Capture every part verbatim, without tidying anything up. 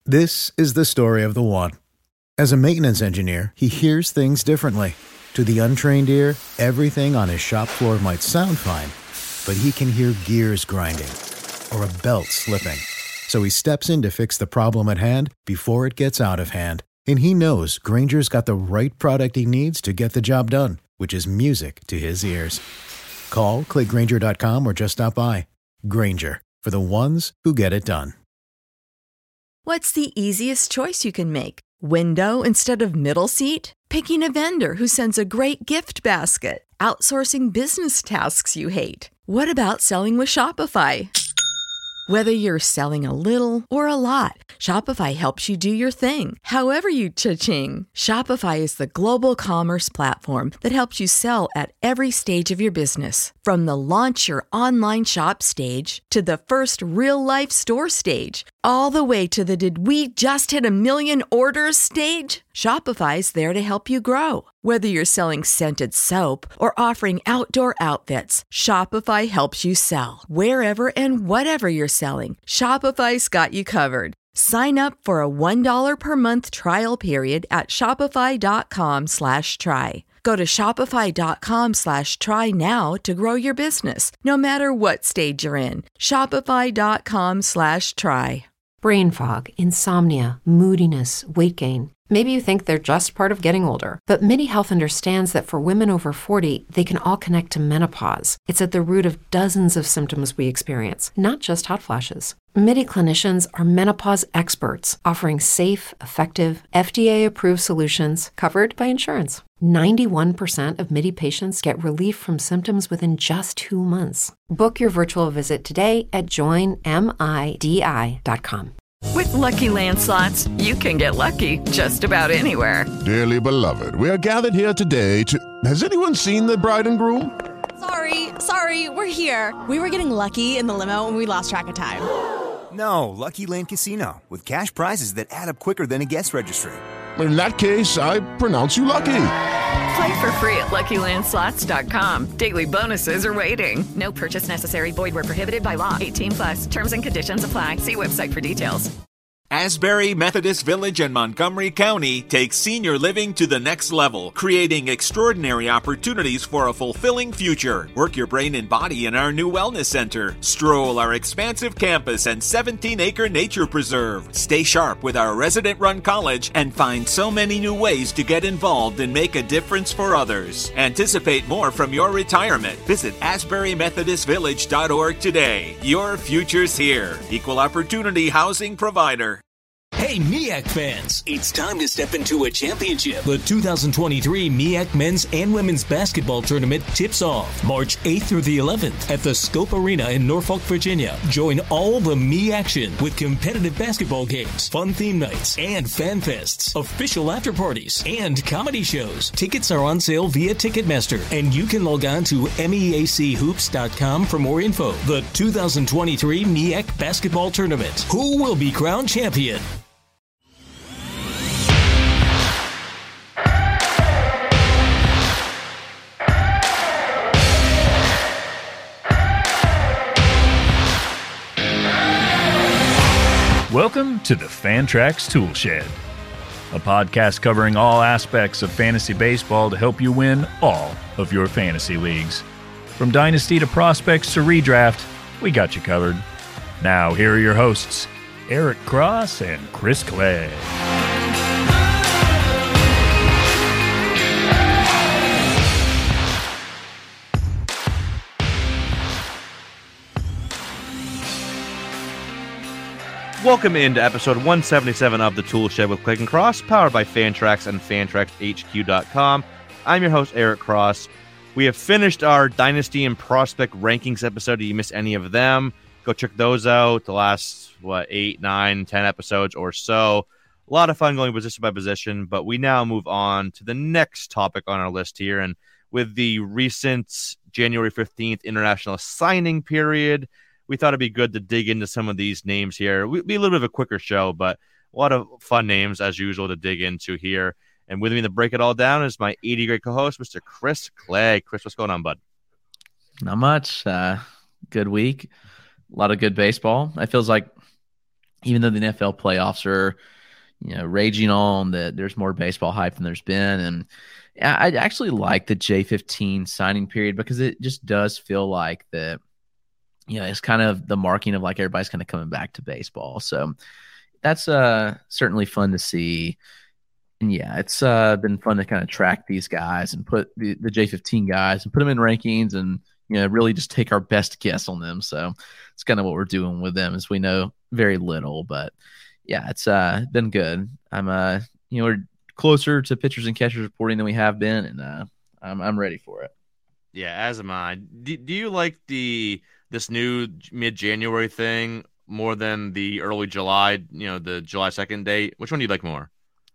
This is the story of the one. As a maintenance engineer, he hears things differently. To the untrained ear, everything on his shop floor might sound fine, but he can hear gears grinding or a belt slipping. So he steps in to fix the problem at hand before it gets out of hand. And he knows Grainger's got the right product he needs to get the job done, which is music to his ears. Call, click Grainger dot com, or just stop by. Grainger, for the ones who get it done. What's the easiest choice you can make? Window instead of middle seat? Picking a vendor who sends a great gift basket? Outsourcing business tasks you hate? What about selling with Shopify? Whether you're selling a little or a lot, Shopify helps you do your thing, however you cha-ching. Shopify is the global commerce platform that helps you sell at every stage of your business. From the launch your online shop stage to the first real-life store stage, all the way to the did we just hit a million orders stage. Shopify's there to help you grow. Whether you're selling scented soap or offering outdoor outfits, Shopify helps you sell. Wherever and whatever you're selling, Shopify's got you covered. Sign up for a one dollar per month trial period at shopify.com slash try. Go to shopify.com slash try now to grow your business, no matter what stage you're in. Shopify.com slash try. Brain fog, insomnia, moodiness, weight gain. Maybe you think they're just part of getting older, but MIDI Health understands that for women over forty, they can all connect to menopause. It's at the root of dozens of symptoms we experience, not just hot flashes. MIDI clinicians are menopause experts, offering safe, effective, F D A-approved solutions covered by insurance. ninety-one percent of MIDI patients get relief from symptoms within just two months. Book your virtual visit today at join midi dot com. With Lucky Land Slots, you can get lucky just about anywhere. Dearly beloved, we are gathered here today to... Has anyone seen the bride and groom? Sorry, sorry, we're here. We were getting lucky in the limo and we lost track of time. No, Lucky Land Casino, with cash prizes that add up quicker than a guest registry. In that case, I pronounce you lucky. Play for free at lucky land slots dot com. Daily bonuses are waiting. No purchase necessary. Void where prohibited by law. eighteen plus. Terms and conditions apply. See website for details. Asbury Methodist Village in Montgomery County takes senior living to the next level, creating extraordinary opportunities for a fulfilling future. Work your brain and body in our new wellness center. Stroll our expansive campus and seventeen acre nature preserve. Stay sharp with our resident-run college and find so many new ways to get involved and make a difference for others. Anticipate more from your retirement. Visit asbury methodist village dot org today. Your future's here. Equal opportunity housing provider. Hey, M I A C fans! It's time to step into a championship. The two thousand twenty-three M I A C Men's and Women's Basketball Tournament tips off March eighth through the eleventh at the Scope Arena in Norfolk, Virginia. Join all the M I A action with competitive basketball games, fun theme nights, and fan fests, official after parties, and comedy shows. Tickets are on sale via Ticketmaster, and you can log on to M E A C hoops dot com for more info. The two thousand twenty-three M I A C Basketball Tournament. Who will be crowned champion? Welcome to the Fantrax Tool Shed, a podcast covering all aspects of fantasy baseball to help you win all of your fantasy leagues. From dynasty to prospects to redraft, we got you covered. Now, here are your hosts, Eric Cross and Chris Clay. Welcome into episode one seventy-seven of The Tool Shed with Click and Cross, powered by Fantrax and Fantrax H Q dot com. I'm your host, Eric Cross. We have finished our Dynasty and Prospect Rankings episode. If you missed any of them, go check those out. The last, what, eight, nine, ten episodes or so. A lot of fun going position by position, but we now move on to the next topic on our list here. And with the recent January fifteenth international signing period, we thought it'd be good to dig into some of these names here. It'll be a little bit of a quicker show, but a lot of fun names, as usual, to dig into here. And with me to break it all down is my eighty great co-host, Mister Chris Clay. Chris, what's going on, bud? Not much. Uh, good week. A lot of good baseball. It feels like even though the N F L playoffs are, you know, raging on, that there's more baseball hype than there's been. And I actually like the J fifteen signing period because it just does feel like that, you know, it's kind of the marking of like everybody's kind of coming back to baseball. So that's uh, certainly fun to see. And yeah, it's uh, been fun to kind of track these guys and put the, the J fifteen guys and put them in rankings and, you know, really just take our best guess on them. So it's kind of what we're doing with them, as we know very little, but yeah, it's uh, been good. I'm, uh, you know, we're closer to pitchers and catchers reporting than we have been, and uh, I'm I'm ready for it. Yeah, as am I. Do, do you like the this new mid-January thing more than the early July, you know, the July second date? Which one do you like more?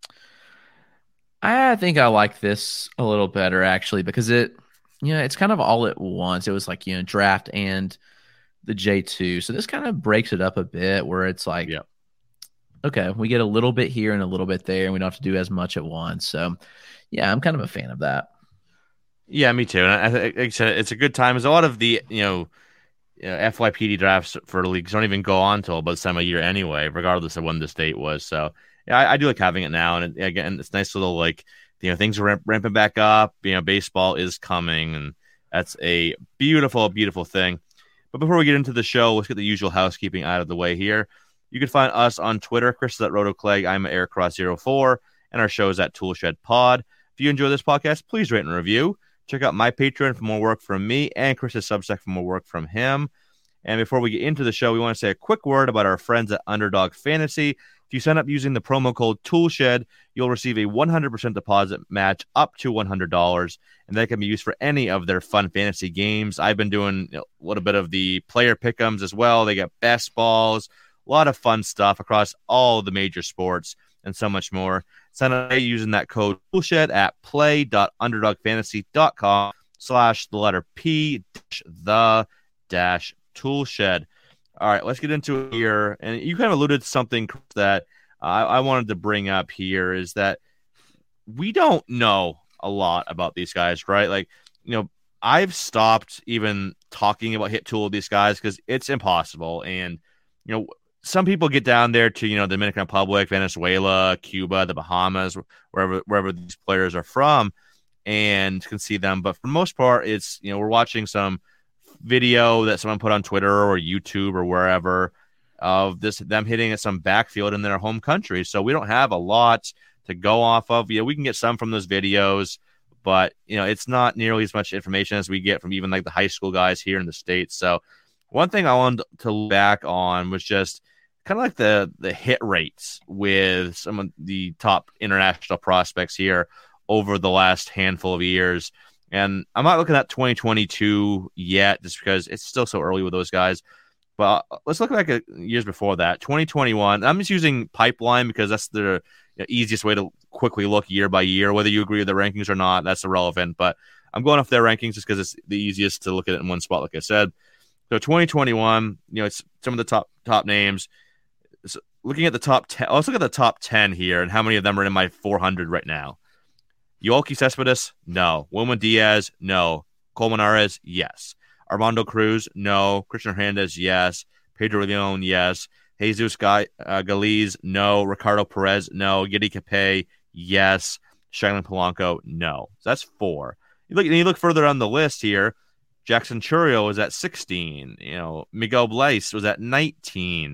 I think I like this a little better, actually, because it, you know, it's kind of all at once. It was like, you know, draft and the J two. So this kind of breaks it up a bit where it's like, yeah. okay, we get a little bit here and a little bit there, and we don't have to do as much at once. So, yeah, I'm kind of a fan of that. Yeah, me too. And I think like I said, it's a good time. There's a lot of the, you know, you know, F Y P D drafts for the leagues don't even go on until about this time of year anyway, regardless of when the date was. So, yeah, I, I do like having it now. And it, again, it's nice little, like, you know, things are ramp, ramping back up. You know, baseball is coming, and that's a beautiful, beautiful thing. But before we get into the show, let's get the usual housekeeping out of the way here. You can find us on Twitter. Chris is at RotoClegg. I'm at Eric Cross zero four, and our show is at Toolshed Pod. If you enjoy this podcast, please rate and review. Check out my Patreon for more work from me and Chris's Substack for more work from him. And before we get into the show, we want to say a quick word about our friends at Underdog Fantasy. If you sign up using the promo code Toolshed, you'll receive a one hundred percent deposit match up to one hundred dollars, and that can be used for any of their fun fantasy games. I've been doing you know, a little bit of the player pick'ems as well. They got best balls, a lot of fun stuff across all the major sports, and so much more. Sign up using that code Toolshed at play.underdogfantasy.com slash the letter P dash the dash Toolshed. All right, let's get into it here. And you kind of alluded to something that uh, I wanted to bring up here is that we don't know a lot about these guys, right? Like, you know, I've stopped even talking about hit tool of these guys because it's impossible. And, you know, some people get down there to, you know, the Dominican Republic, Venezuela, Cuba, the Bahamas, wherever wherever these players are from, and can see them. But for the most part, it's, you know, we're watching some video that someone put on Twitter or YouTube or wherever of this them hitting at some backfield in their home country. So we don't have a lot to go off of. You know, we can get some from those videos, but, you know, it's not nearly as much information as we get from even like the high school guys here in the States. So one thing I wanted to look back on was just kind of like the the hit rates with some of the top international prospects here over the last handful of years. And I'm not looking at twenty twenty-two yet just because it's still so early with those guys. But let's look back at years before that. twenty twenty-one, I'm just using Pipeline because that's the you know, easiest way to quickly look year by year. Whether you agree with the rankings or not, that's irrelevant. But I'm going off their rankings just because it's the easiest to look at it in one spot, like I said. So twenty twenty-one, you know, it's some of the top top names. So looking at the top ten, let's look at the top ten here and how many of them are in my four hundred right now. Yoelqui Cespedes, no. Wilman Diaz, no. Colmenares, yes. Armando Cruz, no. Christian Hernandez, yes. Pedro Leon, yes. Jesus Guy, uh, Galiz, no. Ricardo Perez, no. Yiddy Capay, yes. Shilan Polanco, no. So that's four. You look, you look further on the list here. Jackson Chourio was at sixteen. You know, Miguel Bleis was at nineteen.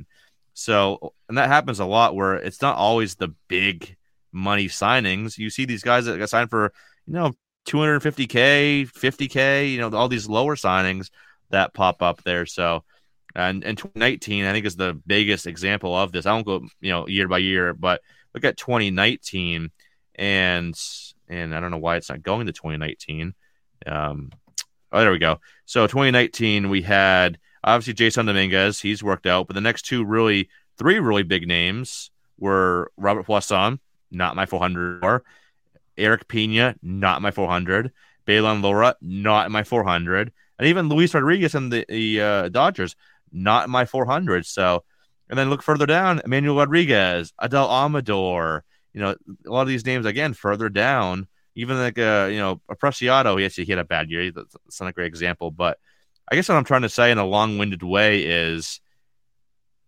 So, and that happens a lot where it's not always the big money signings. You see these guys that got signed for, you know, two hundred fifty K, fifty K, you know, all these lower signings that pop up there. So, and, and twenty nineteen, I think, is the biggest example of this. I won't go, you know, year by year, but look at twenty nineteen, and, and I don't know why it's not going to twenty nineteen. Um, oh, there we go. So twenty nineteen, we had obviously Jason Dominguez. He's worked out, but the next two really, three really big names were Robert Poisson, not my four hundred, or Eric Pena, not my four hundred, Baylon Lora, not my four hundred, and even Luis Rodriguez and the, the uh, Dodgers, not my four hundred. So, and then look further down, Emmanuel Rodriguez, Adel Amador, you know, a lot of these names, again, further down, even like, uh, you know, Apreciado, yes, he had a bad year. That's not a great example, but I guess what I'm trying to say in a long-winded way is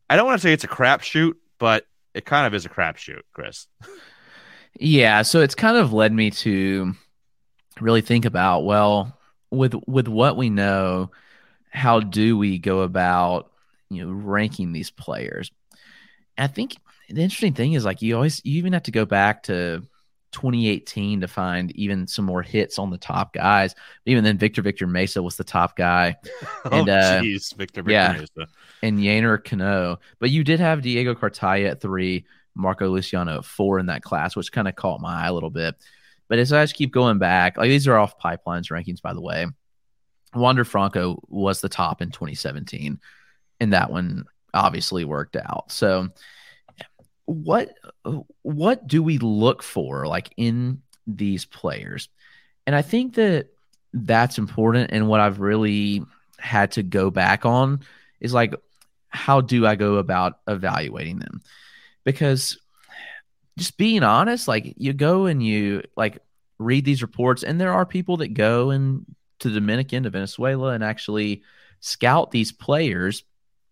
I don't want to say it's a crapshoot, but it kind of is a crapshoot, Chris. Yeah, so it's kind of led me to really think about, well, with with what we know, how do we go about, you know, ranking these players? And I think the interesting thing is, like, you always you even have to go back to twenty eighteen to find even some more hits on the top guys. Even then, Victor Victor Mesa was the top guy. oh, and, uh, jeez, Victor Victor yeah, Mesa. And Yainer Cano. But you did have Diego Cartaya at three, Marco Luciano at four in that class, which kind of caught my eye a little bit. But as I just keep going back, like, these are off Pipeline's rankings, by the way. Wander Franco was the top in twenty seventeen, and that one obviously worked out. So what what do we look for, like, in these players? And I think that that's important. And what I've really had to go back on is, like, how do I go about evaluating them? Because just being honest, like, you go and you, like, read these reports, and there are people that go and to Dominican, to Venezuela, and actually scout these players,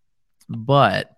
but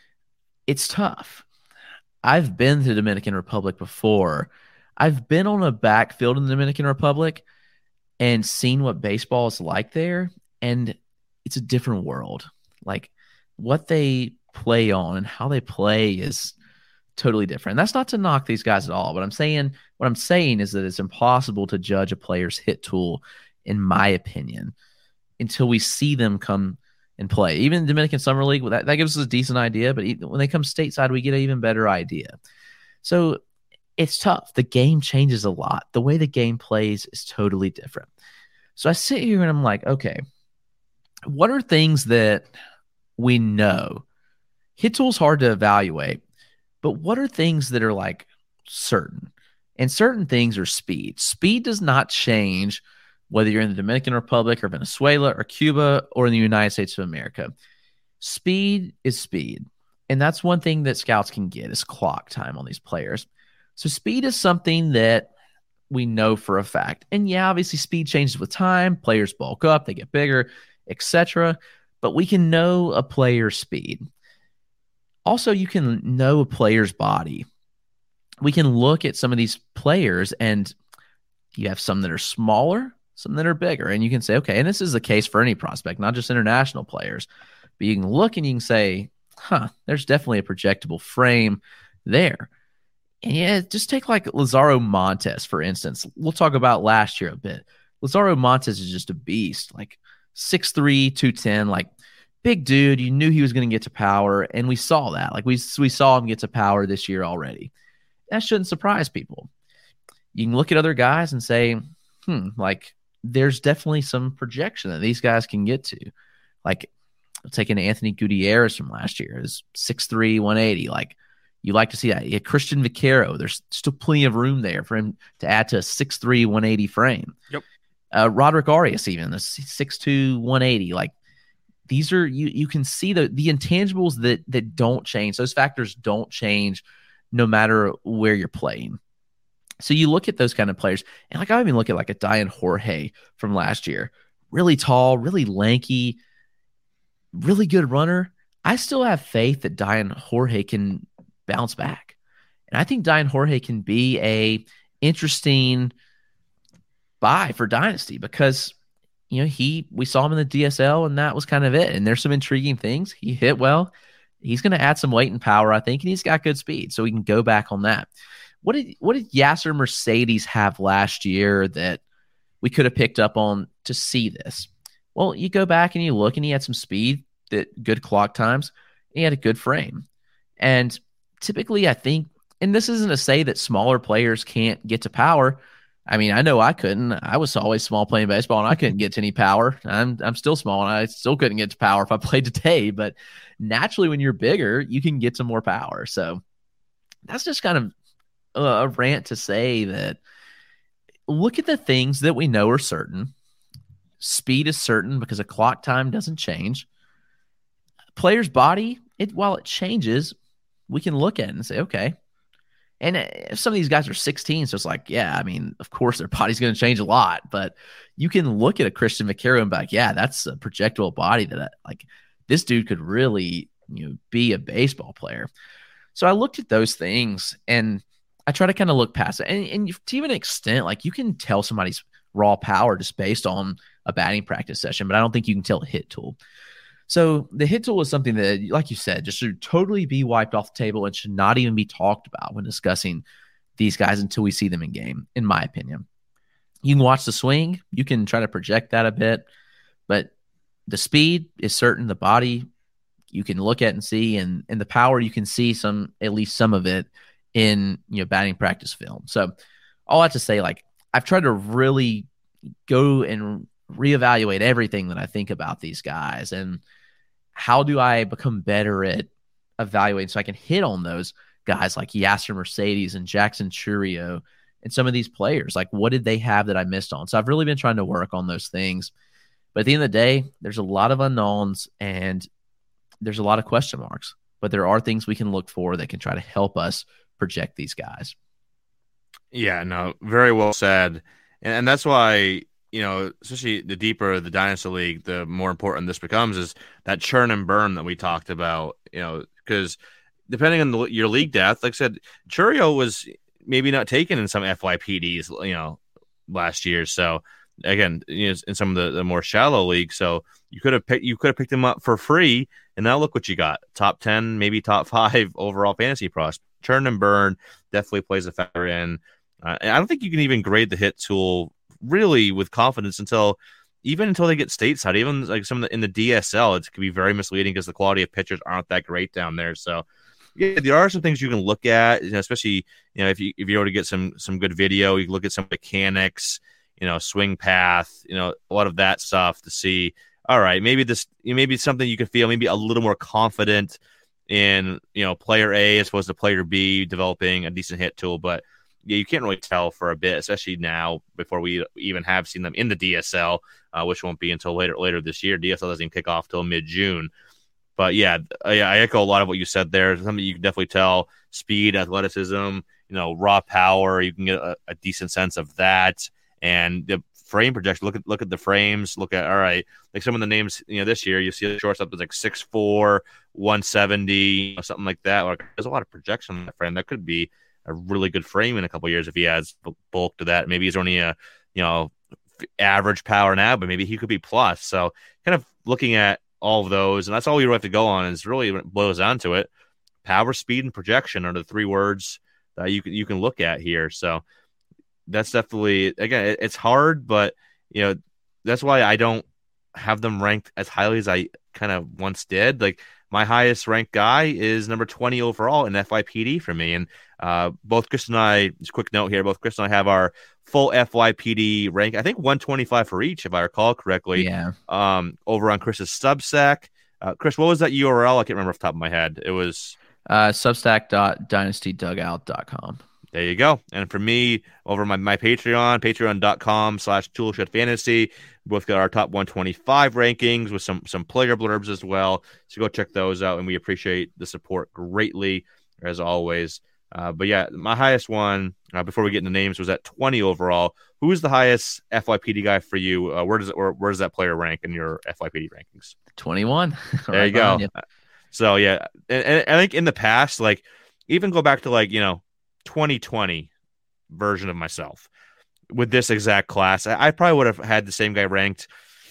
it's tough. I've been to the Dominican Republic before. I've been on a backfield in the Dominican Republic and seen what baseball is like there, and it's a different world. Like, what they play on and how they play is totally different. And that's not to knock these guys at all, but I'm saying what I'm saying is that it's impossible to judge a player's hit tool, in my opinion, until we see them come and play. Even the Dominican Summer League, that, that gives us a decent idea, but when they come stateside, we get an even better idea. So it's tough. The game changes a lot. The way the game plays is totally different. So I sit here and I'm like, okay, what are things that we know? Hit tool's hard to evaluate, but what are things that are, like, certain? And certain things are speed. Speed does not change whether you're in the Dominican Republic or Venezuela or Cuba or in the United States of America. Speed is speed. And that's one thing that scouts can get, is clock time on these players. So speed is something that we know for a fact. And yeah, obviously speed changes with time. Players bulk up, they get bigger, et cetera. But we can know a player's speed. Also, you can know a player's body. We can look at some of these players, and you have some that are smaller, some that are bigger. And you can say, okay, and this is the case for any prospect, not just international players. But you can look and you can say, huh, there's definitely a projectable frame there. And yeah, just take, like, Lazaro Montes, for instance. We'll talk about last year a bit. Lazaro Montes is just a beast, like six three, two ten, like, big dude. You knew he was going to get to power, and we saw that. Like, we, we saw him get to power this year already. That shouldn't surprise people. You can look at other guys and say, hmm, like, there's definitely some projection that these guys can get to. Like, taking Anthony Gutierrez from last year is six three, one eighty. Like, you like to see that. Yeah, Christian Vaquero, there's still plenty of room there for him to add to a six three, one eighty frame. Yep. Uh, Roderick Arias, even the six two, one eighty. Like, these are, you you can see the the intangibles that that don't change. Those factors don't change no matter where you're playing. So you look at those kind of players, and, like, I even look at, like, a Dian Jorge from last year. Really tall, really lanky, really good runner. I still have faith that Dian Jorge can bounce back. And I think Dian Jorge can be a interesting buy for Dynasty because, you know, he we saw him in the D S L, and that was kind of it. And there's some intriguing things. He hit well. He's going to add some weight and power, I think, and he's got good speed, so we can go back on that. What did what did Yasser Mercedes have last year that we could have picked up on to see this? Well, you go back and you look, and he had some speed, that good clock times, and he had a good frame. And typically, I think, and this isn't to say that smaller players can't get to power. I mean, I know I couldn't. I was always small playing baseball, and I couldn't get to any power. I'm I'm still small, and I still couldn't get to power if I played today. But naturally, when you're bigger, you can get some more power. So that's just kind of a rant to say that look at the things that we know are certain. Speed is certain because a clock time doesn't change. Player's body, it while it changes, we can look at it and say, okay. And if some of these guys are sixteen, so it's like, yeah, I mean, of course their body's going to change a lot, but you can look at a Christian Vaquero and be like, yeah, that's a projectable body that I, like this dude could really you know, be a baseball player. So I looked at those things and I try to kind of look past it. And, and to even an extent, like you can tell somebody's raw power just based on a batting practice session, but I don't think you can tell a hit tool. So the hit tool is something that, like you said, just should totally be wiped off the table and should not even be talked about when discussing these guys until we see them in game, in my opinion. You can watch the swing. You can try to project that a bit, but the speed is certain. The body you can look at and see, and, and the power you can see some, at least some of it in, you know, batting practice film. So all I have to say, like, I've tried to really go and reevaluate everything that I think about these guys and how do I become better at evaluating so I can hit on those guys like Yasser Mercedes and Jackson Chourio and some of these players. Like, what did they have that I missed on? So I've really been trying to work on those things. But at the end of the day, there's a lot of unknowns and there's a lot of question marks. But there are things we can look for that can try to help us project these guys. Yeah, no, very well said. And, and that's why, you know, especially the deeper the Dynasty League, the more important this becomes is that churn and burn that we talked about, you know, because depending on the, your league depth, like I said, Chourio was maybe not taken in some F Y P Ds, you know, last year. So again, you know, in some of the, the more shallow leagues, so you could have picked you could have picked him up for free, and now look what you got: top ten, maybe top five overall fantasy prospect. Churn and burn definitely plays a factor in. Uh, and I don't think you can even grade the hit tool really with confidence until even until they get stateside. Even like some of the in the D S L, it can be very misleading because the quality of pitchers aren't that great down there. So yeah, there are some things you can look at, you know, especially, you know, if you if you were to get some some good video, you can look at some mechanics, you know, swing path, you know, a lot of that stuff to see. All right, maybe this maybe it's something you can feel maybe a little more confident in, you know, player A as opposed to player B developing a decent hit tool, but yeah, you can't really tell for a bit, especially now before we even have seen them in the D S L, uh, which won't be until later later this year. D S L doesn't even kick off till mid June. But yeah, I, I echo a lot of what you said there. Something you can definitely tell: speed, athleticism, you know, raw power. You can get a, a decent sense of that, and the frame projection. Look at look at the frames. Look at all right, like some of the names. You know, this year you see the shortstop is like six four, one seventy, something like that. Like, there's a lot of projection on that frame. That could be a really good frame in a couple of years if he adds bulk to that. Maybe he's only a you know average power now, but maybe he could be plus. So kind of looking at all of those, and that's all we really have to go on. Is really when it boils down to it, power, speed, and projection are the three words that you can you can look at here. So that's definitely, again, it, it's hard, but you know that's why I don't have them ranked as highly as I kind of once did. Like my highest ranked guy is number twenty overall in F Y P D for me, and uh, both Chris and I. Just a quick note here: both Chris and I have our full F Y P D rank. I think one twenty-five for each, if I recall correctly. Yeah. Um, over on Chris's Substack. Uh, Chris, what was that U R L? I can't remember off the top of my head. It was uh, substack dot dynasty dugout dot com. There you go. And for me, over my, my Patreon, patreon.com slash toolshed fantasy, we both got our top one twenty-five rankings with some some player blurbs as well. So go check those out, and we appreciate the support greatly, as always. Uh, but yeah, my highest one, uh, before we get into names, was at twenty overall. Who is the highest F Y P D guy for you? Uh, where does it, or where does that player rank in your F Y P D rankings? twenty-one. There you go. You. So yeah, and, and I think in the past, like even go back to like, you know, twenty twenty version of myself with this exact class, I, I probably would have had the same guy ranked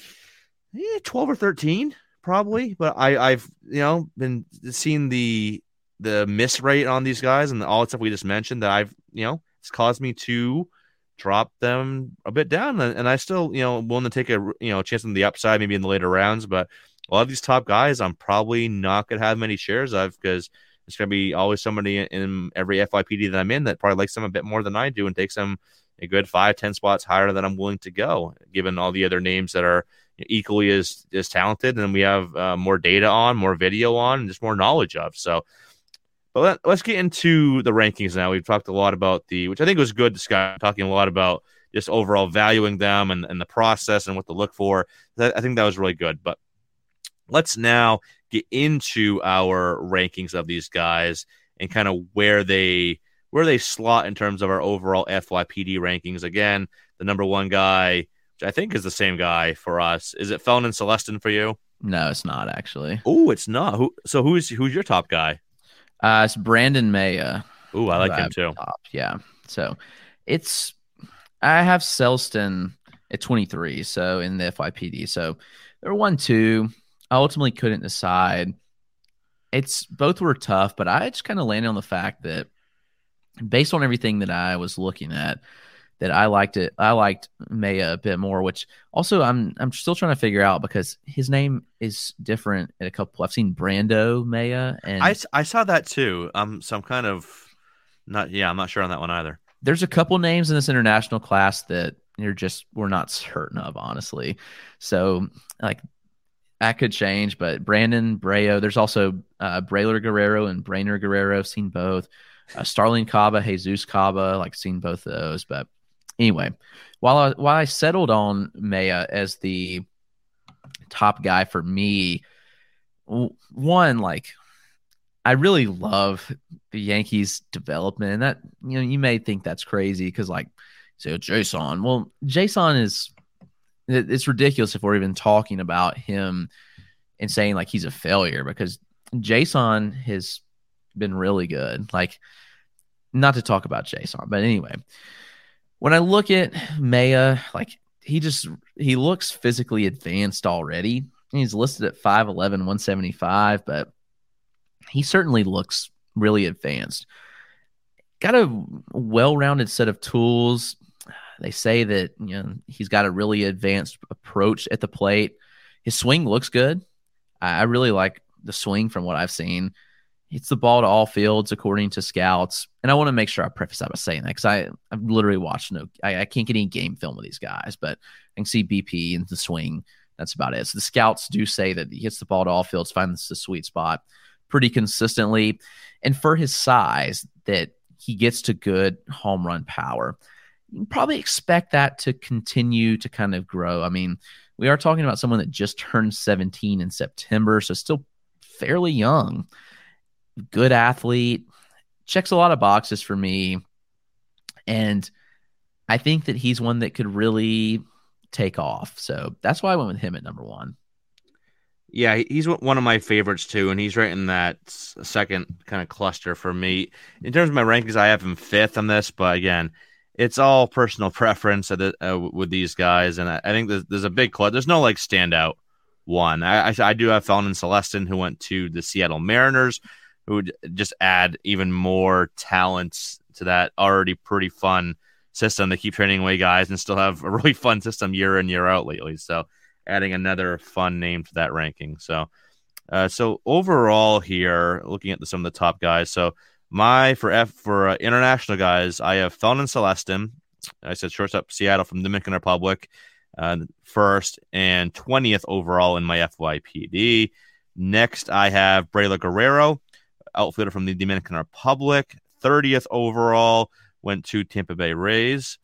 eh, twelve or thirteen probably, but I, I've, you know, been seeing the, the miss rate on these guys and all the stuff we just mentioned that I've, you know, it's caused me to drop them a bit down, and, and I still, you know, willing to take a, you know, chance on the upside, maybe in the later rounds, but a lot of these top guys, I'm probably not going to have many shares of because it's going to be always somebody in every F Y P D that I'm in that probably likes them a bit more than I do and takes them a good five, ten spots higher than I'm willing to go, given all the other names that are equally as, as talented and we have uh, more data on, more video on, and just more knowledge of. So, but let, let's get into the rankings now. We've talked a lot about the, which I think was good discussion, talking a lot about just overall valuing them and, and the process and what to look for. I think that was really good. But let's now get into our rankings of these guys and kind of where they where they slot in terms of our overall F Y P D rankings. Again, the number one guy, which I think is the same guy for us. Is it Felnin Celestin for you? No, it's not actually. Oh, it's not. Who? So who's who's your top guy? Uh, it's Brandon Maya. Oh, I like him too. Top. Yeah. So it's I have Selston at twenty-three. So in the F Y P D. So there were one, two. I ultimately couldn't decide. It's both were tough, but I just kind of landed on the fact that based on everything that I was looking at, that I liked it. I liked Maya a bit more, which also I'm I'm still trying to figure out because his name is different in a couple. I've seen Brando Maya, and I, I saw that too. Um, so I'm kind of not. Yeah, I'm not sure on that one either. There's a couple names in this international class that you're just we're not certain of, honestly. So like that could change, but Brandon Brayo. There's also uh, Braylor Guerrero and Brainer Guerrero. I've seen both. Uh, Starling Caba, Jesus Caba, like seen both of those. But anyway, while I while I settled on Maya as the top guy for me, one like I really love the Yankees development. And that you know you may think that's crazy because like so Jason. Well, Jason is it's ridiculous if we're even talking about him and saying like he's a failure because Jason has been really good. Like, not to talk about Jason, but anyway, when I look at Maya, like he just he looks physically advanced already. He's listed at five eleven, one seventy-five, but he certainly looks really advanced. Got a well-rounded set of tools. They say that you know he's got a really advanced approach at the plate. His swing looks good. I really like the swing from what I've seen. Hits the ball to all fields according to scouts. And I want to make sure I preface that by saying that because I I've literally watched no I, I can't get any game film of these guys, but I can see B P and the swing. That's about it. So the scouts do say that he hits the ball to all fields, finds the sweet spot pretty consistently. And for his size, that he gets to good home run power. You can probably expect that to continue to kind of grow. I mean, we are talking about someone that just turned seventeen in September, so still fairly young. Good athlete, checks a lot of boxes for me. And I think that he's one that could really take off. So that's why I went with him at number one. Yeah, he's one of my favorites too, and he's right in that second kind of cluster for me. In terms of my rankings, I have him fifth on this, but again, it's all personal preference uh, with these guys, and I, I think there's, there's a big club. There's no like standout one. I, I, I do have Felton Celestin, who went to the Seattle Mariners, who would just add even more talents to that already pretty fun system. They keep trading away guys and still have a really fun system year in, year out lately. So adding another fun name to that ranking. So uh, so overall here, looking at the, some of the top guys. So my, for F for uh, international guys, I have Felton Celestin. I said shortstop Seattle from Dominican Republic, uh, first and twentieth overall in my F Y P D. Next, I have Braylor Guerrero, outfielder from the Dominican Republic, thirtieth overall, went to Tampa Bay Rays.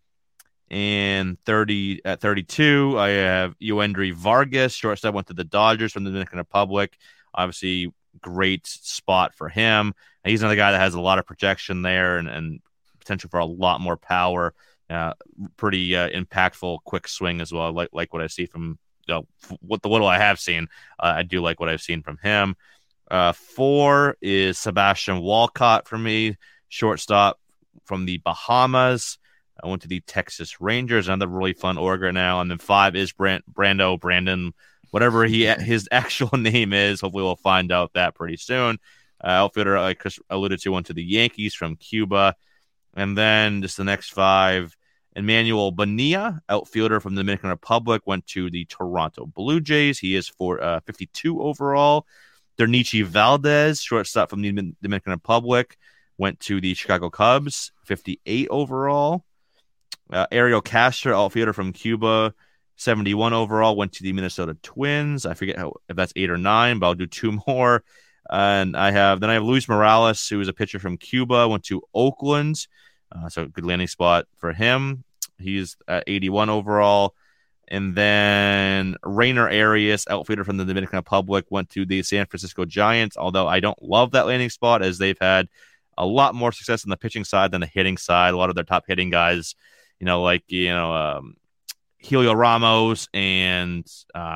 And thirty at thirty-two, I have Euendry Vargas, shortstop, went to the Dodgers from the Dominican Republic. Obviously, great spot for him. And he's another guy that has a lot of projection there and, and potential for a lot more power. Uh, pretty uh, impactful, quick swing as well. I like like what I see from you know, what the little I have seen. Uh, I do like what I've seen from him. Uh, four is Sebastian Walcott for me, shortstop from the Bahamas. I went to the Texas Rangers, another really fun org right now. And then five is Brand, Brando, Brandon, whatever he his actual name is. Hopefully we'll find out that pretty soon. Uh, outfielder, like Chris alluded to, went to the Yankees from Cuba. And then just the next five, Emmanuel Bonilla, outfielder from the Dominican Republic, went to the Toronto Blue Jays. He is for uh, fifty-two overall. Dernichi Valdez, shortstop from the Dominican Republic, went to the Chicago Cubs, fifty-eight overall. Uh, Ariel Castro, outfielder from Cuba, seventy-one overall, went to the Minnesota Twins. I forget how, if that's eight or nine, but I'll do two more. And I have then I have Luis Morales, who is a pitcher from Cuba, went to Oakland. Uh, so good landing spot for him. He's at eighty-one overall. And then Rainer Arias, outfielder from the Dominican Republic, went to the San Francisco Giants, although I don't love that landing spot as they've had a lot more success on the pitching side than the hitting side. A lot of their top hitting guys, you know, like, you know, um, Helio Ramos and um,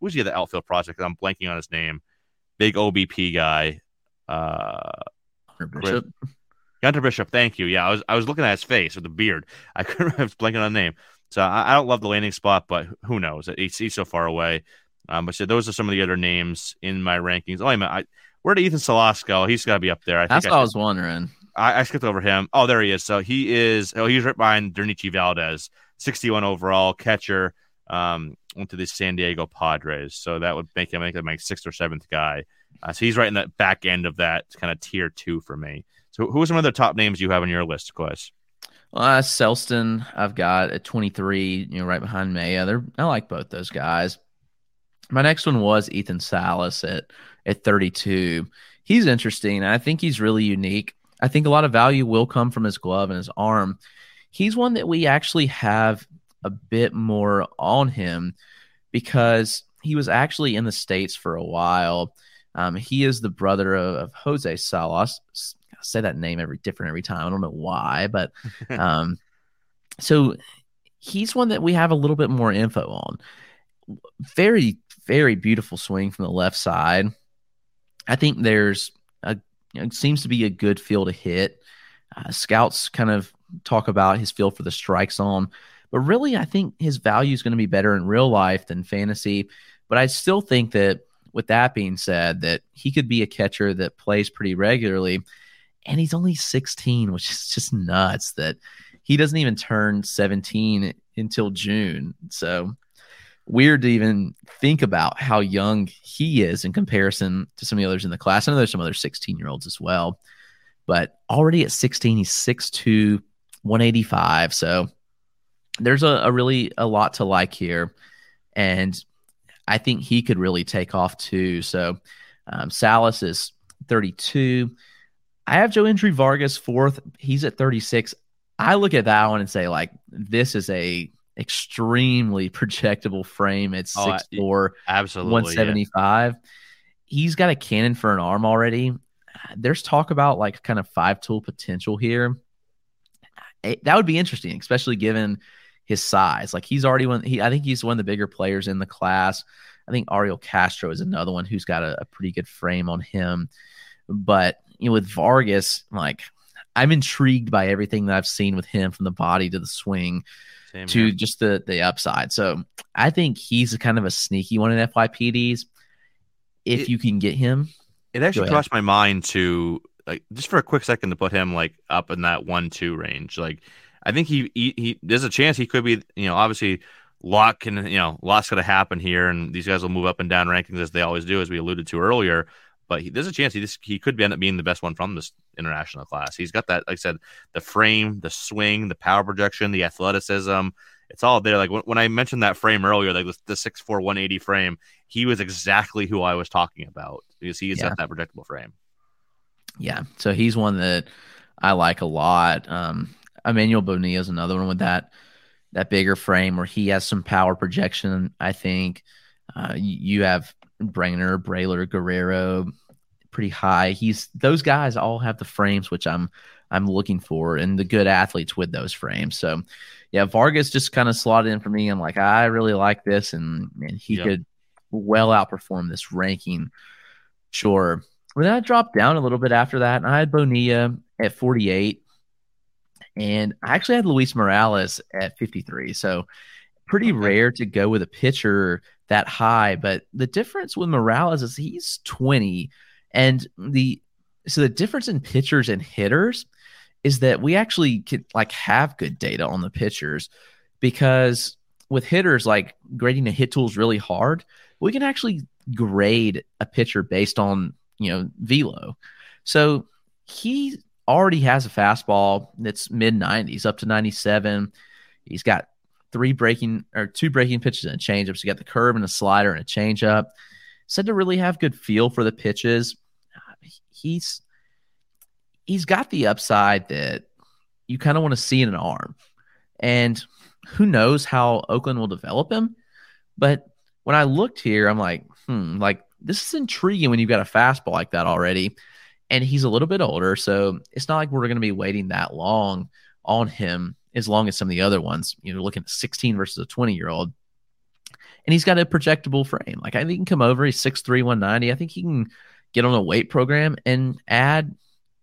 who's the other outfield prospect? I'm blanking on his name. Big O B P guy. Uh, Bishop. Gunter Bishop. Thank you. Yeah, I was I was looking at his face with the beard. I couldn't. I was blanking on the name. So I, I don't love the landing spot, but who knows? He's, he's so far away. Um, but so those are some of the other names in my rankings. Oh, wait a minute. I, where did Ethan Salas go? He's got to be up there. I That's think what I, I was wondering. I, I skipped over him. Oh, there he is. So he is. Oh, he's right behind Dernichi Valdez, sixty-one overall catcher. Um, went to the San Diego Padres. So that would make him make him my sixth or seventh guy. Uh, so he's right in the back end of that kind of tier two for me. So who are some of the top names you have on your list, Quest? Well, uh, Selston, I've got at twenty-three, you know, right behind Maya. They're, I like both those guys. My next one was Ethan Salas at, at thirty-two. He's interesting. I think he's really unique. I think a lot of value will come from his glove and his arm. He's one that we actually have a bit more on him because he was actually in the States for a while. Um, he is the brother of, of Jose Salas. I say that name every different every time. I don't know why, but um, so he's one that we have a little bit more info on. Very, very beautiful swing from the left side. I think there's a you know, it seems to be a good feel to hit. Uh, scouts kind of talk about his feel for the strike zone, but really I think his value is going to be better in real life than fantasy. But I still think that with that being said, that he could be a catcher that plays pretty regularly, and he's only sixteen, which is just nuts that he doesn't even turn seventeen until June. So weird to even think about how young he is in comparison to some of the others in the class. I know there's some other sixteen-year-olds as well, but already at sixteen, he's six two, one eighty-five. So there's a, a really a lot to like here, and I think he could really take off too. So um, Salas is thirty-two. I have Joendry Vargas fourth. He's at thirty-six. I look at that one and say, like, this is a extremely projectable frame at oh, six four, absolutely, one seventy-five. Yeah. He's got a cannon for an arm already. There's talk about like kind of five tool potential here. It, that would be interesting, especially given his size. Like he's already one. He, I think he's one of the bigger players in the class. I think Ariel Castro is another one who's got a, a pretty good frame on him. But you know, with Vargas, like I'm intrigued by everything that I've seen with him, from the body to the swing. Same to here. Just the the upside. So I think he's a kind of a sneaky one in F Y P Ds. If it, you can get him, it actually crossed my mind to like just for a quick second to put him like up in that one two range. Like I think he, he he there's a chance he could be, you know, obviously luck can, you know, lots going to happen here, and these guys will move up and down rankings as they always do, as we alluded to earlier. But he, there's a chance he just, he could end up being the best one from this international class. He's got that, like I said, the frame, the swing, the power projection, the athleticism. It's all there. Like when, when I mentioned that frame earlier, like the, the six four, one eighty frame, he was exactly who I was talking about because he's yeah. got that projectable frame. Yeah. So he's one that I like a lot. Um, Emmanuel Bonilla is another one with that that bigger frame where he has some power projection. I think uh, you, you have Brainer, Brailer, Guerrero, pretty high. He's those guys all have the frames which I'm I'm looking for, and the good athletes with those frames. So yeah, Vargas just kind of slotted in for me. I'm like, I really like this, and and he yep. could well outperform this ranking. Sure. Well, then I dropped down a little bit after that, and I had Bonilla at forty-eight, and I actually had Luis Morales at fifty-three. So pretty okay. rare to go with a pitcher that high, but the difference with Morales is he's twenty, and the so the difference in pitchers and hitters is that we actually can like have good data on the pitchers, because with hitters, like grading a hit tool is really hard. We can actually grade a pitcher based on, you know, velo. So he already has a fastball that's mid nineties up to ninety-seven. He's got three breaking or two breaking pitches and a changeup. So you got the curve and a slider and a changeup. Said to really have good feel for the pitches. He's he's got the upside that you kind of want to see in an arm. And who knows how Oakland will develop him. But when I looked here, I'm like, hmm, like this is intriguing when you've got a fastball like that already. And he's a little bit older, so it's not like we're going to be waiting that long on him as long as some of the other ones. You know, looking at sixteen versus a twenty-year-old. and he's got a projectable frame. Like I think he can come over. He's six three, one ninety. I think he can get on a weight program and add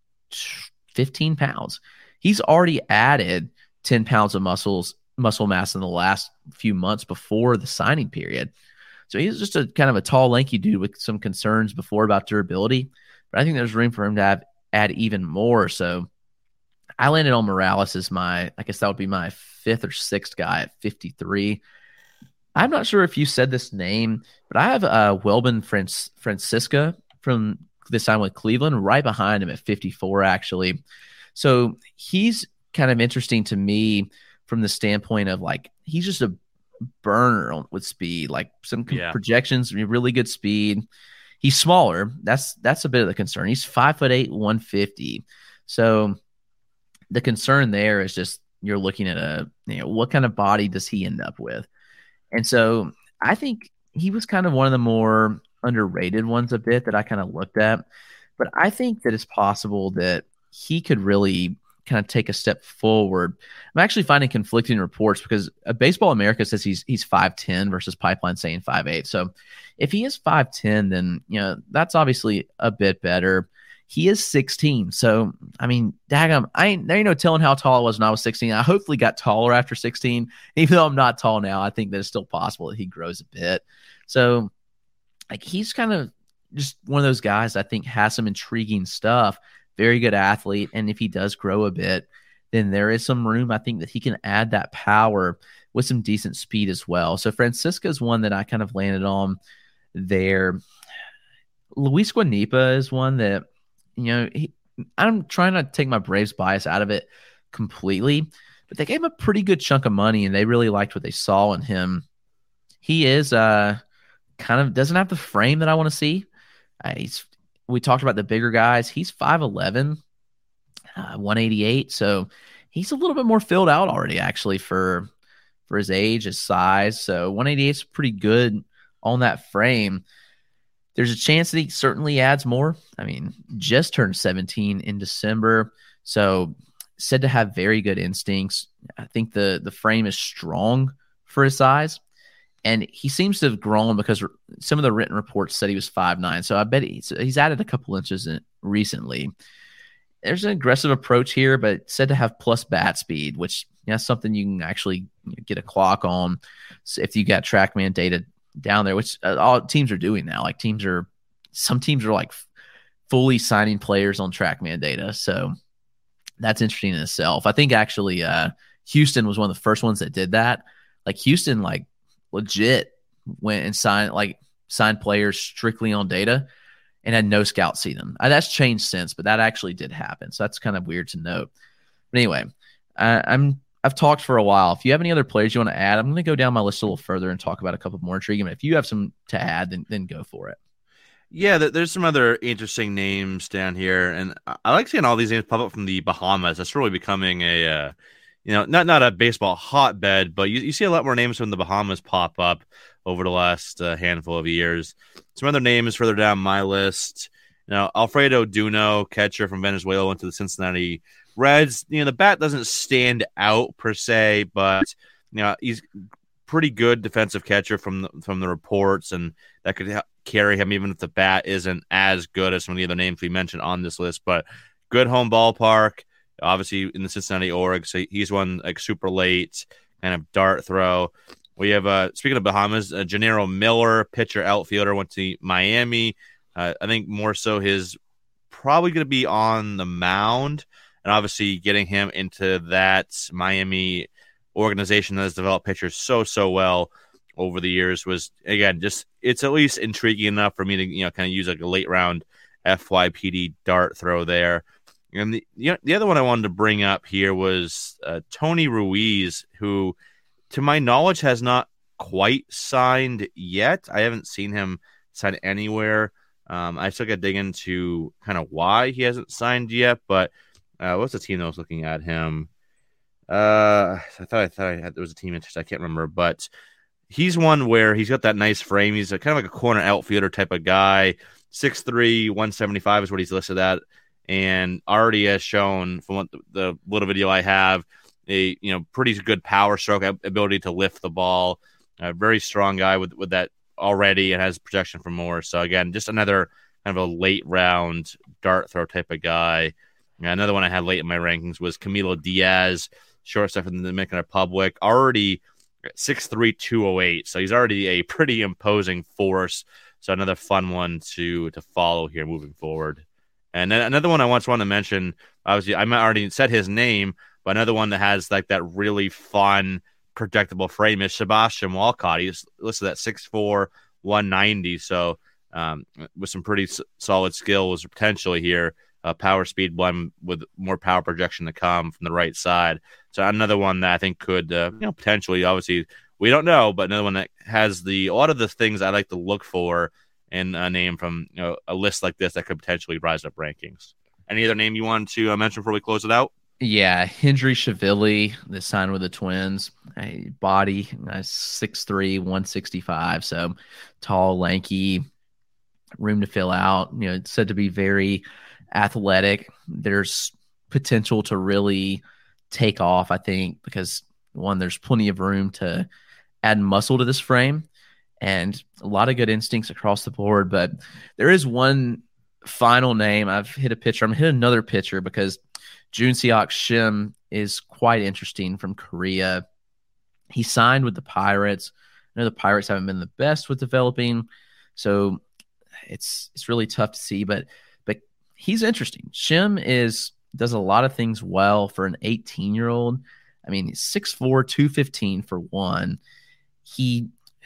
fifteen pounds. He's already added ten pounds of muscles, muscle mass in the last few months before the signing period. So he's just a kind of a tall, lanky dude with some concerns before about durability. But I think there's room for him to have, add even more. So I landed on Morales as my, I guess that would be my fifth or sixth guy at fifty-three. I'm not sure if you said this name, but I have uh, Welbin Franc- Francisca from this time with Cleveland right behind him at fifty-four, actually. So he's kind of interesting to me from the standpoint of like, he's just a burner with speed, like some yeah. projections, really good speed. He's smaller. That's, that's a bit of the concern. He's five foot eight, one fifty. So the concern there is just, you're looking at a, you know, what kind of body does he end up with? And so I think he was kind of one of the more underrated ones a bit that I kind of looked at. But I think that it's possible that he could really kind of take a step forward. I'm actually finding conflicting reports because uh, Baseball America says he's he's five ten versus Pipeline saying five eight. So if he is five ten, then, you know, that's obviously a bit better. He is sixteen. So, I mean, daggum, I ain't, there ain't no telling how tall I was when I was sixteen. I hopefully got taller after sixteen. Even though I'm not tall now, I think that it's still possible that he grows a bit. So, like, he's kind of just one of those guys I think has some intriguing stuff. Very good athlete. And if he does grow a bit, then there is some room, I think, that he can add that power with some decent speed as well. So Francisca is one that I kind of landed on there. Luis Guanipa is one that, you know, he, I'm trying not to take my Braves bias out of it completely, but they gave him a pretty good chunk of money and they really liked what they saw in him. He is uh, kind of doesn't have the frame that I want to see. Uh, he's We talked about the bigger guys. He's five eleven, uh, one eighty-eight. So he's a little bit more filled out already, actually, for for his age, his size. So one eighty-eight is pretty good on that frame. There's a chance that he certainly adds more. I mean, just turned seventeen in December. So said to have very good instincts. I think the the frame is strong for his size. And he seems to have grown because some of the written reports said he was five nine. So I bet he's, he's added a couple inches in recently. There's an aggressive approach here, but said to have plus bat speed, which, you know, that's something you can actually get a clock on so if you got TrackMan data down there, which uh, all teams are doing now. Like teams are, some teams are like fully signing players on TrackMan data. So that's interesting in itself. I think actually uh, Houston was one of the first ones that did that. Like Houston, like, legit went and signed like signed players strictly on data and had no scouts see them. Uh, that's changed since, but that actually did happen. So that's kind of weird to note. But anyway, I, I'm I've talked for a while. If you have any other players you want to add, I'm going to go down my list a little further and talk about a couple more intriguing. If you have some to add, then then go for it. Yeah, there's some other interesting names down here, and I like seeing all these names pop up from the Bahamas. That's really becoming a uh, You know, not not a baseball hotbed, but you, you see a lot more names from the Bahamas pop up over the last uh, handful of years. Some other names further down my list. You know, Alfredo Duno, catcher from Venezuela, went to the Cincinnati Reds. You know, the bat doesn't stand out per se, but you know, he's pretty good defensive catcher from the, from the reports, and that could ha- carry him even if the bat isn't as good as some of the other names we mentioned on this list. But good home ballpark. Obviously in the Cincinnati Org, so he's one like super late kind of dart throw. We have, uh, speaking of Bahamas, uh, Gennaro Miller, pitcher, outfielder, went to Miami. Uh, I think more so his probably going to be on the mound, and obviously getting him into that Miami organization that has developed pitchers so, so well over the years was, again, just it's at least intriguing enough for me to, you know, kind of use like a late round F Y P D dart throw there. And the, the other one I wanted to bring up here was uh, Tony Ruiz, who, to my knowledge, has not quite signed yet. I haven't seen him sign anywhere. Um, I still got to dig into kind of why he hasn't signed yet. But uh, what's the team that was looking at him? Uh, I thought I thought I had, there was a team interest. I can't remember, but he's one where he's got that nice frame. He's a, kind of like a corner outfielder type of guy. six three, one seventy-five is what he's listed at. And already has shown from what the, the little video I have, a you know pretty good power stroke ability to lift the ball. a very strong guy with, with that already and has projection for more. So again, just another kind of a late round dart throw type of guy. Another one I had late in my rankings was Camilo Diaz, shortstop from the Dominican Republic, already six three, two oh eight. So he's already a pretty imposing force. So another fun one to to follow here moving forward. And then another one I once wanted to mention, obviously I already said his name, but another one that has like that really fun, projectable frame is Sebastian Walcott. He's listed at six four, one ninety. So um, with some pretty s- solid skills potentially here, uh, power speed blend with more power projection to come from the right side. So another one that I think could, uh, you know, potentially, obviously we don't know, but another one that has the a lot of the things I like to look for in a name from, you know, a list like this that could potentially rise up rankings. Any other name you wanted to uh, mention before we close it out? Yeah, Hendry Chivili, the sign with the Twins, a body six three, one sixty-five, so tall, lanky, room to fill out. You know, it's said to be very athletic. There's potential to really take off, I think, because one, there's plenty of room to add muscle to this frame and a lot of good instincts across the board. But there is one final name. I've hit a pitcher. I'm going to hit another pitcher because Jun Seok Shim is quite interesting from Korea. He signed with the Pirates. I know the Pirates haven't been the best with developing, so it's it's really tough to see, but but he's interesting. Shim is does a lot of things well for an eighteen-year-old. I mean, he's six four, two fifteen for one. He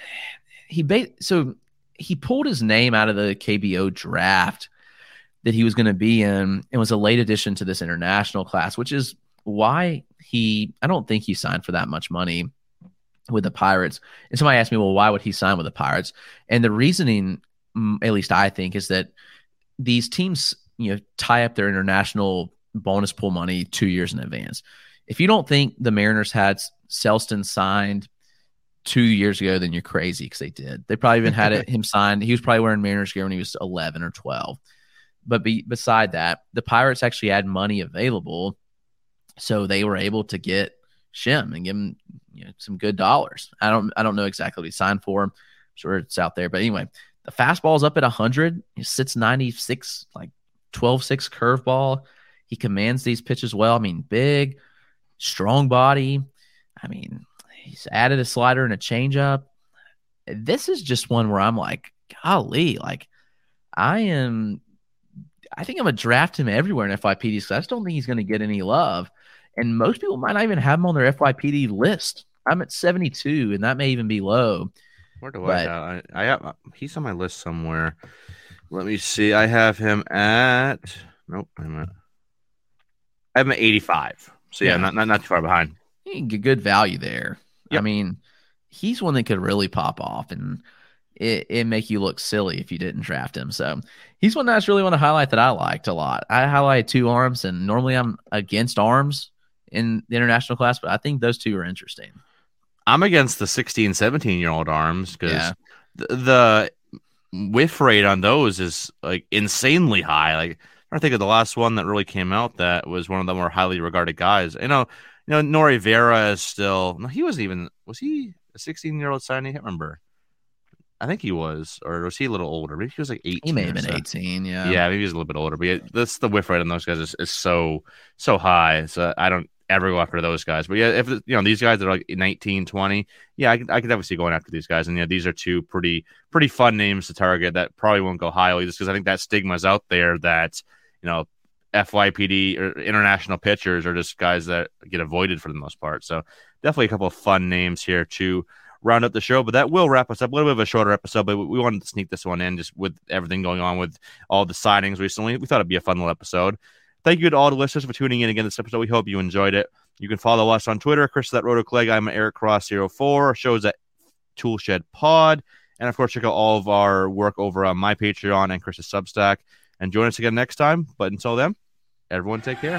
he ba- so he pulled his name out of the K B O draft that he was going to be in and was a late addition to this international class, which is why he, I don't think he signed for that much money with the Pirates. And somebody asked me, well, why would he sign with the Pirates? And the reasoning, at least I think, is that these teams, you know, tie up their international bonus pool money two years in advance. If you don't think the Mariners had Selston signed two years ago, then you're crazy, because they did. They probably even had it, him signed. He was probably wearing Mariners gear when he was eleven or twelve. But be, beside that, the Pirates actually had money available, so they were able to get Shim and give him, you know, some good dollars. I don't I don't know exactly what he signed for. I'm sure it's out there. But anyway, the fastball is up at one hundred. He sits ninety-six, like twelve six curveball. He commands these pitches well. I mean, big, strong body. I mean, he's added a slider and a changeup. This is just one where I'm like, golly, like I am – I think I'm going to draft him everywhere in F Y P D because I just don't think he's going to get any love. And most people might not even have him on their F Y P D list. I'm at seventy-two, and that may even be low. Where do but, I have? I, I have he's on my list somewhere. Let me see. I have him at nope. I'm at I have him at eighty-five. So yeah, yeah. Not, not not too far behind. You can get good value there. Yep. I mean, he's one that could really pop off, and it it make you look silly if you didn't draft him. So he's one that's really want to highlight that I liked a lot. I highlighted two arms, and normally I'm against arms in the international class, but I think those two are interesting. I'm against the sixteen, seventeen-year-old arms because yeah. the, the whiff rate on those is like insanely high. Like I think of the last one that really came out that was one of the more highly regarded guys. You know, you know, Nori Vera is still. No, he wasn't even. Was he a sixteen-year-old signing? I can't remember. I think he was, or was he a little older? Maybe he was like eighteen. He may have been so. eighteen, yeah. Yeah, maybe he was a little bit older. But yeah, this the whiff rate on those guys is, is so so high. So I don't ever go after those guys. But yeah, if you know these guys that are like nineteen, twenty, yeah, I could I could definitely see going after these guys. And yeah, these are two pretty pretty fun names to target that probably won't go highly just because I think that stigma is out there that you know F Y P D or international pitchers are just guys that get avoided for the most part. So definitely a couple of fun names here too. Round up the show, but that will wrap us up. A little bit of a shorter episode, but we wanted to sneak this one in just with everything going on with all the signings recently. We thought it'd be a fun little episode. Thank you to all the listeners for tuning in again this episode. We hope you enjoyed it. You can follow us on Twitter. Chris is at RotoClegg. I'm at Eric Cross zero four. Our show is at Toolshed Pod. And of course, check out all of our work over on my Patreon and Chris's Substack. And join us again next time. But until then, everyone take care.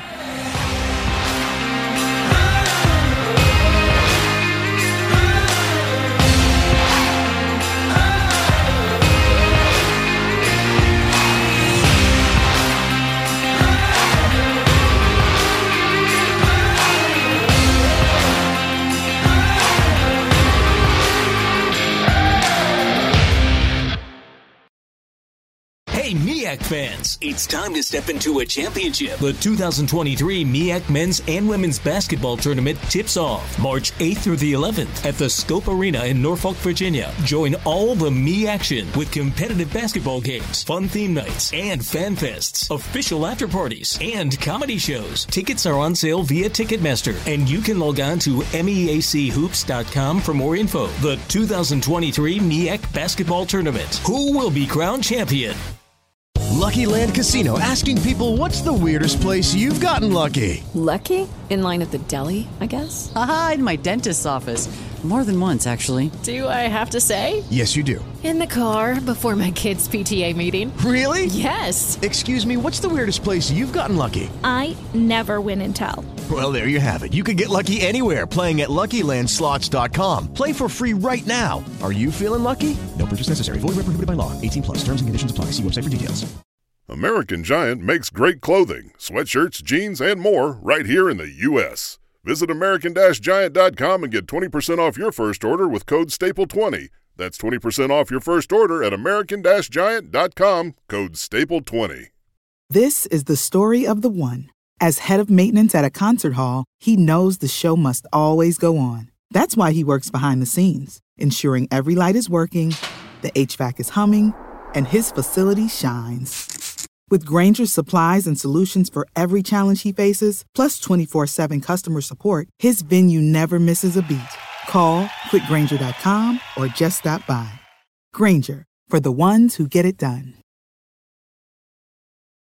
M E A C fans, it's time to step into a championship. The two thousand twenty-three M E A C men's and women's basketball tournament tips off March eighth through the eleventh at the Scope Arena in Norfolk, Virginia. Join all the M E action with competitive basketball games, fun theme nights, and fan fests, official after parties, and comedy shows. Tickets are on sale via Ticketmaster, and you can log on to M E A C hoops dot com for more info. The two thousand twenty-three M E A C basketball tournament. Who will be crowned champion? Lucky Land Casino, asking people, what's the weirdest place you've gotten lucky? Lucky? In line at the deli, I guess? Aha, in my dentist's office. More than once, actually. Do I have to say? Yes, you do. In the car before my kids' P T A meeting. Really? Yes. Excuse me, what's the weirdest place you've gotten lucky? I never win and tell. Well, there you have it. You can get lucky anywhere, playing at Lucky Land Slots dot com. Play for free right now. Are you feeling lucky? No purchase necessary. Void where prohibited by law. eighteen plus. Terms and conditions apply. See website for details. American Giant makes great clothing, sweatshirts, jeans, and more right here in the U S Visit American Giant dot com and get twenty percent off your first order with code staple twenty. That's twenty percent off your first order at American Giant dot com, code staple twenty. This is the story of the one. As head of maintenance at a concert hall, he knows the show must always go on. That's why he works behind the scenes, ensuring every light is working, the H V A C is humming, and his facility shines. With Grainger's supplies and solutions for every challenge he faces, plus twenty-four seven customer support, his venue never misses a beat. Call quick grainger dot com or just stop by. Grainger, for the ones who get it done.